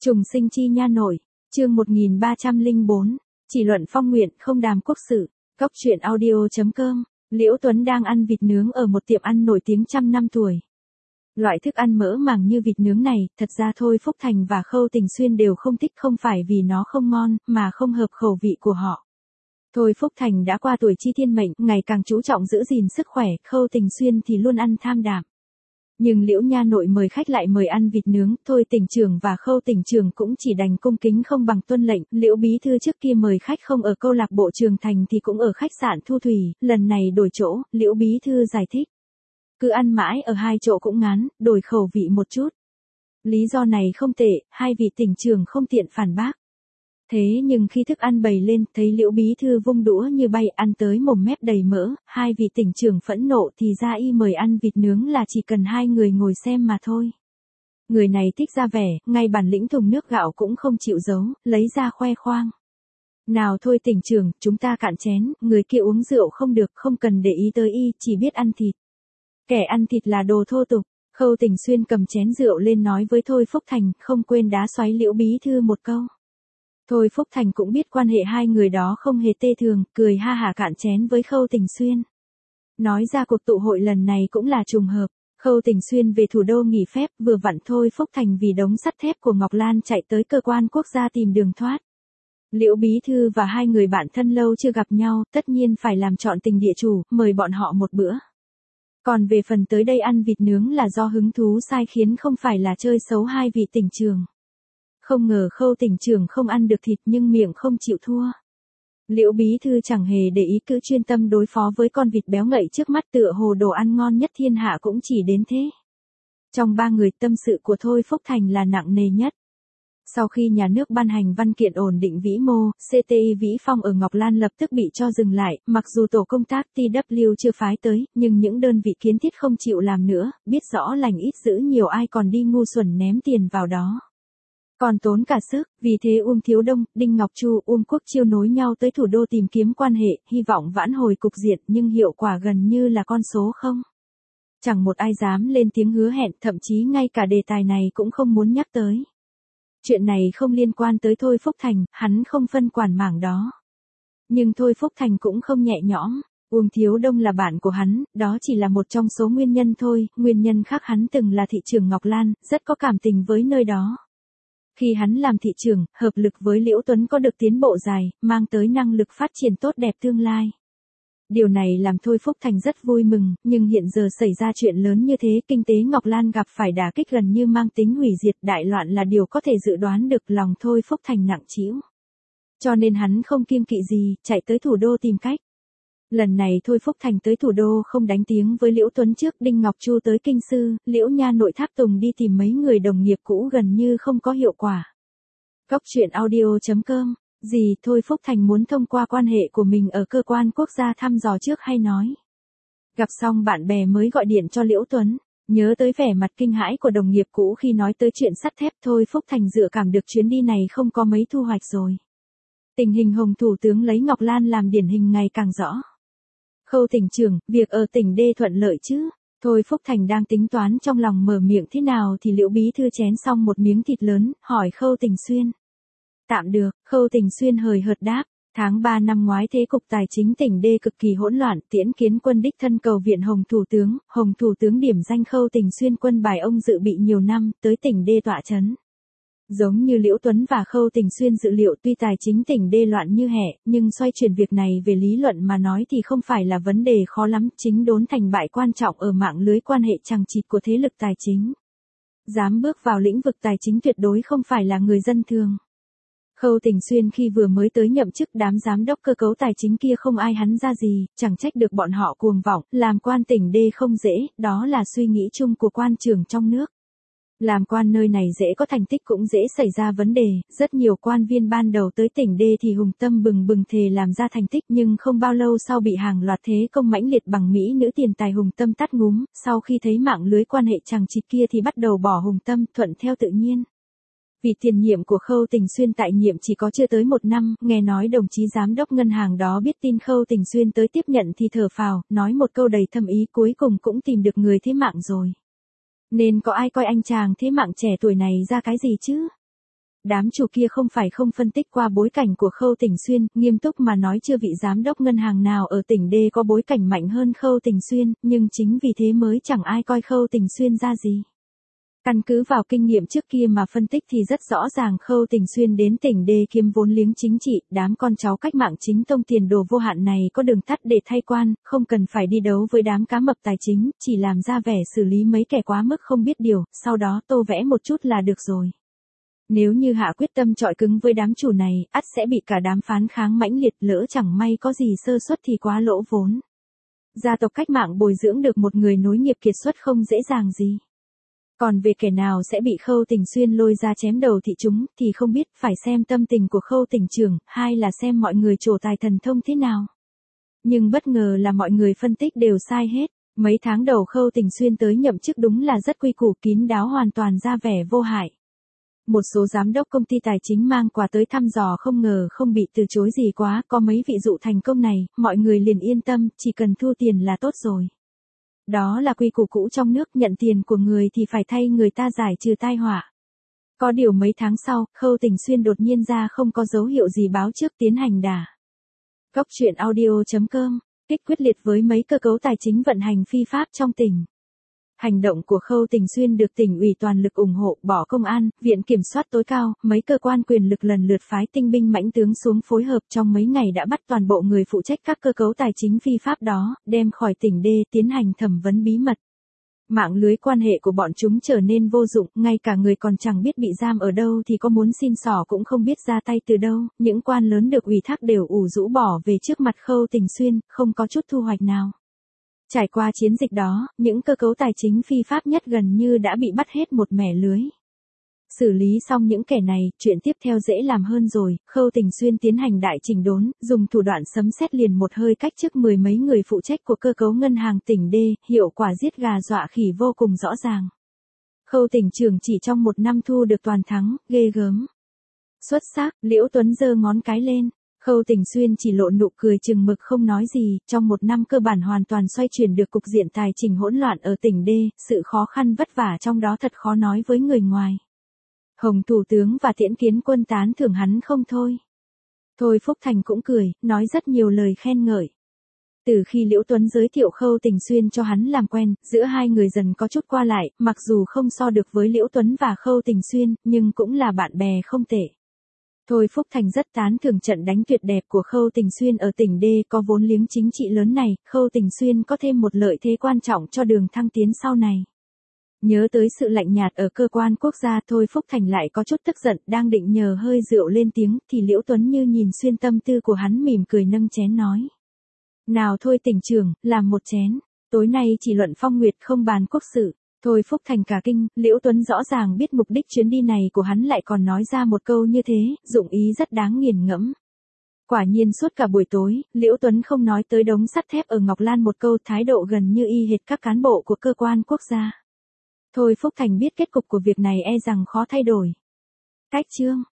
Trùng sinh chi nha nội, chương 1304, chỉ luận phong nguyện không đàm quốc sự, góc truyện audio.com, Liễu Tuấn đang ăn vịt nướng ở một tiệm ăn nổi tiếng trăm năm tuổi. Loại thức ăn mỡ màng như vịt nướng này, thật ra Thôi Phúc Thành và Khâu Tình Xuyên đều không thích, không phải vì nó không ngon, mà không hợp khẩu vị của họ. Thôi Phúc Thành đã qua tuổi chi thiên mệnh, ngày càng chú trọng giữ gìn sức khỏe, Khâu Tình Xuyên thì luôn ăn tham đạm. Nhưng Liễu nha nội mời khách lại mời ăn vịt nướng, Thôi tỉnh trưởng và Khâu tỉnh trưởng cũng chỉ đành cung kính không bằng tuân lệnh. Liễu bí thư trước kia mời khách không ở câu lạc bộ Trường Thành thì cũng ở khách sạn Thu Thủy, lần này đổi chỗ, Liễu bí thư giải thích. Cứ ăn mãi ở hai chỗ cũng ngán, đổi khẩu vị một chút. Lý do này không tệ, hai vị tỉnh trưởng không tiện phản bác. Thế nhưng khi thức ăn bày lên, thấy Liễu bí thư vung đũa như bay ăn tới mồm mép đầy mỡ, hai vị tỉnh trưởng phẫn nộ thì ra y mời ăn vịt nướng là chỉ cần hai người ngồi xem mà thôi. Người này thích ra vẻ, ngay bản lĩnh thùng nước gạo cũng không chịu giấu, lấy ra khoe khoang. Nào thôi tỉnh trưởng, chúng ta cạn chén, người kia uống rượu không được, không cần để ý tới y, chỉ biết ăn thịt. Kẻ ăn thịt là đồ thô tục. Khâu Tình Xuyên cầm chén rượu lên nói với Thôi Phúc Thành, không quên đá xoáy Liễu bí thư một câu. Thôi Phúc Thành cũng biết quan hệ hai người đó không hề tê thường, cười ha hả cạn chén với Khâu Tình Xuyên. Nói ra cuộc tụ hội lần này cũng là trùng hợp, Khâu Tình Xuyên về thủ đô nghỉ phép, vừa vặn Thôi Phúc Thành vì đống sắt thép của Ngọc Lan chạy tới cơ quan quốc gia tìm đường thoát. Liễu bí thư và hai người bạn thân lâu chưa gặp nhau, tất nhiên phải làm trọn tình địa chủ, mời bọn họ một bữa. Còn về phần tới đây ăn vịt nướng là do hứng thú sai khiến, không phải là chơi xấu hai vị tỉnh trưởng. Không ngờ Khâu tỉnh trưởng không ăn được thịt nhưng miệng không chịu thua. Liễu bí thư chẳng hề để ý, cứ chuyên tâm đối phó với con vịt béo ngậy trước mắt, tựa hồ đồ ăn ngon nhất thiên hạ cũng chỉ đến thế. Trong ba người, tâm sự của Thôi Phúc Thành là nặng nề nhất. Sau khi nhà nước ban hành văn kiện ổn định vĩ mô, CTI Vĩ Phong ở Ngọc Lan lập tức bị cho dừng lại, mặc dù tổ công tác TW chưa phái tới, nhưng những đơn vị kiến thiết không chịu làm nữa, biết rõ lành ít giữ nhiều, ai còn đi ngu xuẩn ném tiền vào đó. Còn tốn cả sức, vì thế Thiếu Đông, Đinh Ngọc Chu, Quốc Chiêu nối nhau tới thủ đô tìm kiếm quan hệ, hy vọng vãn hồi cục diện, nhưng hiệu quả gần như là con số không. Chẳng một ai dám lên tiếng hứa hẹn, thậm chí ngay cả đề tài này cũng không muốn nhắc tới. Chuyện này không liên quan tới Thôi Phúc Thành, hắn không phân quản mảng đó. Nhưng Thôi Phúc Thành cũng không nhẹ nhõm, Thiếu Đông là bạn của hắn, đó chỉ là một trong số nguyên nhân thôi, nguyên nhân khác hắn từng là thị trưởng Ngọc Lan, rất có cảm tình với nơi đó. Khi hắn làm thị trưởng, hợp lực với Liễu Tuấn có được tiến bộ dài, mang tới năng lực phát triển tốt đẹp tương lai. Điều này làm Thôi Phúc Thành rất vui mừng, nhưng hiện giờ xảy ra chuyện lớn như thế, kinh tế Ngọc Lan gặp phải đả kích gần như mang tính hủy diệt, đại loạn là điều có thể dự đoán được, lòng Thôi Phúc Thành nặng trĩu. Cho nên hắn không kiêng kỵ gì, chạy tới thủ đô tìm cách. Lần này Thôi Phúc Thành tới thủ đô không đánh tiếng với Liễu Tuấn trước, Đinh Ngọc Chu tới kinh sư, Liễu nha nội Thác Tùng đi tìm mấy người đồng nghiệp cũ gần như không có hiệu quả. Góc truyện audio.com, gì Thôi Phúc Thành muốn thông qua quan hệ của mình ở cơ quan quốc gia thăm dò trước hay nói. Gặp xong bạn bè mới gọi điện cho Liễu Tuấn, nhớ tới vẻ mặt kinh hãi của đồng nghiệp cũ khi nói tới chuyện sắt thép, Thôi Phúc Thành dự cảm được chuyến đi này không có mấy thu hoạch rồi. Tình hình Hồng thủ tướng lấy Ngọc Lan làm điển hình ngày càng rõ. Khâu tỉnh trưởng, việc ở tỉnh D thuận lợi chứ? Thôi Phúc Thành đang tính toán trong lòng mở miệng thế nào thì Liễu bí thư chén xong một miếng thịt lớn, hỏi Khâu Tình Xuyên. Tạm được, Khâu Tình Xuyên hời hợt đáp. Tháng 3 năm ngoái thế cục tài chính tỉnh D cực kỳ hỗn loạn, Tiễn Kiến Quân đích thân cầu viện Hồng thủ tướng điểm danh Khâu Tình Xuyên quân bài ông dự bị nhiều năm, tới tỉnh D tọa chấn. Giống như Liễu Tuấn và Khâu Tình Xuyên dự liệu, tuy tài chính tỉnh D loạn như hẹ, nhưng xoay chuyển việc này về lý luận mà nói thì không phải là vấn đề khó lắm, chính đốn thành bại quan trọng ở mạng lưới quan hệ chằng chịt của thế lực tài chính. Dám bước vào lĩnh vực tài chính tuyệt đối không phải là người dân thường. Khâu Tình Xuyên khi vừa mới tới nhậm chức, đám giám đốc cơ cấu tài chính kia không ai hắn ra gì, chẳng trách được bọn họ cuồng vọng, làm quan tỉnh D không dễ, đó là suy nghĩ chung của quan trường trong nước. Làm quan nơi này dễ có thành tích cũng dễ xảy ra vấn đề, rất nhiều quan viên ban đầu tới tỉnh D thì hùng tâm bừng bừng thề làm ra thành tích, nhưng không bao lâu sau bị hàng loạt thế công mãnh liệt bằng mỹ nữ tiền tài hùng tâm tắt ngúm, sau khi thấy mạng lưới quan hệ chằng chịt kia thì bắt đầu bỏ hùng tâm, thuận theo tự nhiên. Vì tiền nhiệm của Khâu Tình Xuyên tại nhiệm chỉ có chưa tới 1 năm, nghe nói đồng chí giám đốc ngân hàng đó biết tin Khâu Tình Xuyên tới tiếp nhận thì thở phào, nói một câu đầy thâm ý, cuối cùng cũng tìm được người thế mạng rồi. Nên có ai coi anh chàng thế mạng trẻ tuổi này ra cái gì chứ? Đám chủ kia không phải không phân tích qua bối cảnh của Khâu Tỉnh Xuyên, nghiêm túc mà nói chưa vị giám đốc ngân hàng nào ở tỉnh D có bối cảnh mạnh hơn Khâu Tỉnh Xuyên, nhưng chính vì thế mới chẳng ai coi Khâu Tỉnh Xuyên ra gì. Căn cứ vào kinh nghiệm trước kia mà phân tích thì rất rõ ràng Khâu Tỉnh Xuyên đến tỉnh D kiếm vốn liếng chính trị, đám con cháu cách mạng chính tông tiền đồ vô hạn này có đường tắt để thay quan, không cần phải đi đấu với đám cá mập tài chính, chỉ làm ra vẻ xử lý mấy kẻ quá mức không biết điều, sau đó tô vẽ một chút là được rồi. Nếu như hạ quyết tâm chọi cứng với đám chủ này, ắt sẽ bị cả đám phán kháng mãnh liệt, lỡ chẳng may có gì sơ suất thì quá lỗ vốn. Gia tộc cách mạng bồi dưỡng được một người nối nghiệp kiệt xuất không dễ dàng gì. Còn về kẻ nào sẽ bị Khâu Tỉnh Xuyên lôi ra chém đầu thị chúng thì không biết, phải xem tâm tình của Khâu tỉnh trưởng, hay là xem mọi người trổ tài thần thông thế nào. Nhưng bất ngờ là mọi người phân tích đều sai hết. Mấy tháng đầu Khâu Tỉnh Xuyên tới nhậm chức đúng là rất quy củ kín đáo, hoàn toàn ra vẻ vô hại. Một số giám đốc công ty tài chính mang quà tới thăm dò không ngờ không bị từ chối gì quá, có mấy vị dụ thành công này, mọi người liền yên tâm, chỉ cần thu tiền là tốt rồi. Đó là quy củ cũ trong nước, nhận tiền của người thì phải thay người ta giải trừ tai họa. Có điều mấy tháng sau, Khâu Tỉnh Xuyên đột nhiên ra không có dấu hiệu gì báo trước tiến hành đả Cóc truyện audio.com, kích quyết liệt với mấy cơ cấu tài chính vận hành phi pháp trong tỉnh. Hành động của Khâu Tỉnh Xuyên được tỉnh ủy toàn lực ủng hộ, bỏ công an, viện kiểm soát tối cao, mấy cơ quan quyền lực lần lượt phái tinh binh mãnh tướng xuống phối hợp, trong mấy ngày đã bắt toàn bộ người phụ trách các cơ cấu tài chính phi pháp đó, đem khỏi tỉnh D tiến hành thẩm vấn bí mật. Mạng lưới quan hệ của bọn chúng trở nên vô dụng, ngay cả người còn chẳng biết bị giam ở đâu thì có muốn xin xỏ cũng không biết ra tay từ đâu, những quan lớn được ủy thác đều ủ rũ bỏ về trước mặt Khâu Tỉnh Xuyên, không có chút thu hoạch nào. Trải qua chiến dịch đó, những cơ cấu tài chính phi pháp nhất gần như đã bị bắt hết một mẻ lưới. Xử lý xong những kẻ này, chuyện tiếp theo dễ làm hơn rồi, Khâu Tỉnh Xuyên tiến hành đại chỉnh đốn, dùng thủ đoạn sấm sét liền một hơi cách chức mười mấy người phụ trách của cơ cấu ngân hàng tỉnh D, hiệu quả giết gà dọa khỉ vô cùng rõ ràng. Khâu tỉnh trưởng chỉ trong một năm thu được toàn thắng, ghê gớm. Xuất sắc, Liễu Tuấn giơ ngón cái lên. Khâu Tỉnh Xuyên chỉ lộ nụ cười chừng mực không nói gì, trong một năm cơ bản hoàn toàn xoay chuyển được cục diện tài chính hỗn loạn ở tỉnh D, sự khó khăn vất vả trong đó thật khó nói với người ngoài. Hồng Thủ tướng và Tiễn Kiến Quân tán thưởng hắn không thôi. Thôi Phúc Thành cũng cười, nói rất nhiều lời khen ngợi. Từ khi Liễu Tuấn giới thiệu Khâu Tỉnh Xuyên cho hắn làm quen, giữa hai người dần có chút qua lại, mặc dù không so được với Liễu Tuấn và Khâu Tỉnh Xuyên, nhưng cũng là bạn bè không tệ. Thôi Phúc Thành rất tán thưởng trận đánh tuyệt đẹp của Khâu Tỉnh Xuyên ở tỉnh D, có vốn liếng chính trị lớn này, Khâu Tỉnh Xuyên có thêm một lợi thế quan trọng cho đường thăng tiến sau này. Nhớ tới sự lạnh nhạt ở cơ quan quốc gia, Thôi Phúc Thành lại có chút tức giận, đang định nhờ hơi rượu lên tiếng, thì Liễu Tuấn như nhìn xuyên tâm tư của hắn, mỉm cười nâng chén nói. Nào thôi tỉnh trưởng, làm một chén, tối nay chỉ luận phong nguyệt không bàn quốc sự. Thôi Phúc Thành cả kinh, Liễu Tuấn rõ ràng biết mục đích chuyến đi này của hắn lại còn nói ra một câu như thế, dụng ý rất đáng nghiền ngẫm. Quả nhiên suốt cả buổi tối, Liễu Tuấn không nói tới đống sắt thép ở Ngọc Lan một câu, thái độ gần như y hệt các cán bộ của cơ quan quốc gia. Thôi Phúc Thành biết kết cục của việc này e rằng khó thay đổi. Cách chương